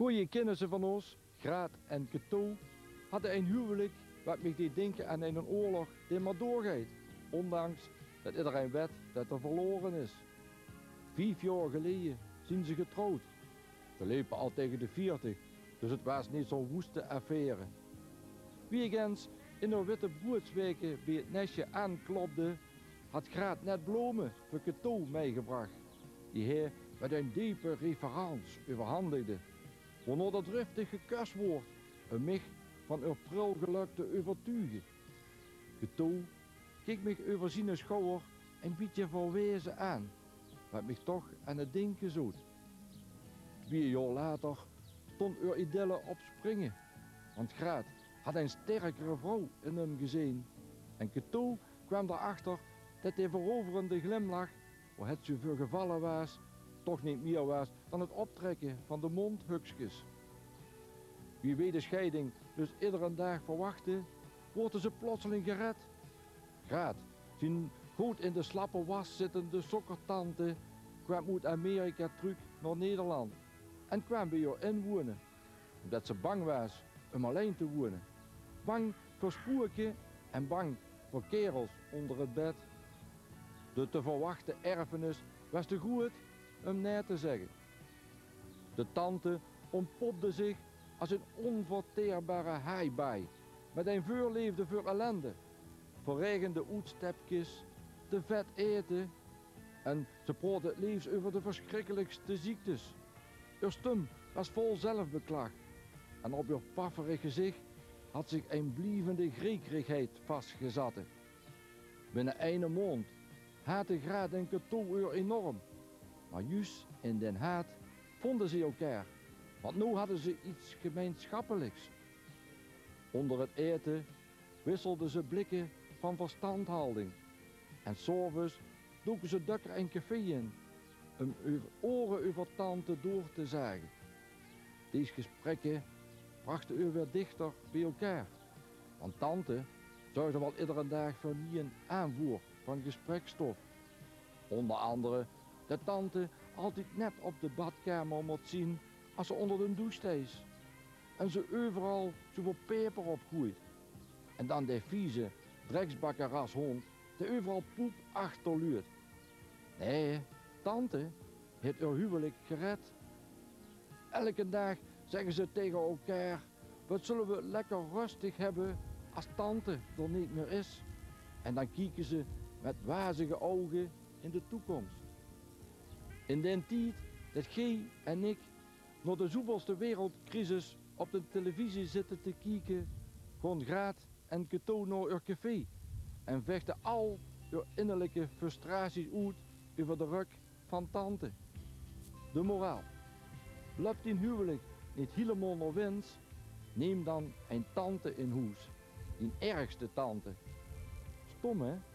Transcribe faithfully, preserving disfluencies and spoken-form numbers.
Twee kennissen van ons, Graat en Cato, hadden een huwelijk wat me deed denken aan een oorlog die maar doorgaat, ondanks dat iedereen weet dat er verloren is. Vijf jaar geleden zijn ze getrouwd. Ze liepen al tegen de veertig, dus het was niet zo'n woeste affaire. Wie eens in haar witte broedsweken bij het nestje aanklopte, had Graat net bloemen voor Cato meegebracht, die hij met een diepe referentie overhandigde, waarna dat driftig gekust wordt om mij van haar pril geluk te overtuigen. Cato keek mij over zijn schouder een beetje verwezen aan, wat mij toch aan het denken zoet. Twee jaar later stond haar idylle op springen, want Graat had een sterkere vrouw in hem gezien en Cato kwam erachter dat die veroverende glimlach, waar het zo veel gevallen was, toch niet meer was dan het optrekken van de mondhukjes. Wie weet de scheiding dus iedere dag verwachtte, worden ze plotseling gered. Graat, zijn goed in de slappe was zittende sokkertante, kwam uit Amerika terug naar Nederland en kwam bij haar inwonen, omdat ze bang was om alleen te wonen. Bang voor spoerken en bang voor kerels onder het bed. De te verwachte erfenis was te goed om nee te zeggen. De tante ontpopte zich als een onverteerbare haaibaai, met een voorliefde voor ellende, verregende oetstepjes, te vet eten en ze praatte het liefst over de verschrikkelijkste ziektes. Haar stem was vol zelfbeklag en op haar pafferig gezicht had zich een blijvende griekerigheid vastgezet. Binnen een maand haatte Graat en Cato haar enorm, maar juist in den haat vonden ze elkaar, want nu hadden ze iets gemeenschappelijks. Onder het eten wisselden ze blikken van verstandhouding en 's avonds doken ze dukker een café in om hun oren over tante door te zagen. Deze gesprekken brachten u weer dichter bij elkaar, want tante zorgde wel iedere dag voor nie een aanvoer van gesprekstof. Onder andere dat tante altijd net op de badkamer moet zien als ze onder de douche is en ze overal zoveel peper opgooit. En dan die vieze dreksbakkerashond die overal poep achterluurt. Nee, tante heeft haar huwelijk gered. Elke dag zeggen ze tegen elkaar, wat zullen we lekker rustig hebben als tante er niet meer is. En dan kijken ze met wazige ogen in de toekomst. In den tijd dat G en ik naar de zoveelste wereldcrisis op de televisie zitten te kijken, gaan Graat en Cato naar haar café en vechten al haar innerlijke frustraties uit over de rug van tante. De moraal. Blijft in huwelijk niet helemaal naar wens, neem dan een tante in huis, die ergste tante. Stom hè?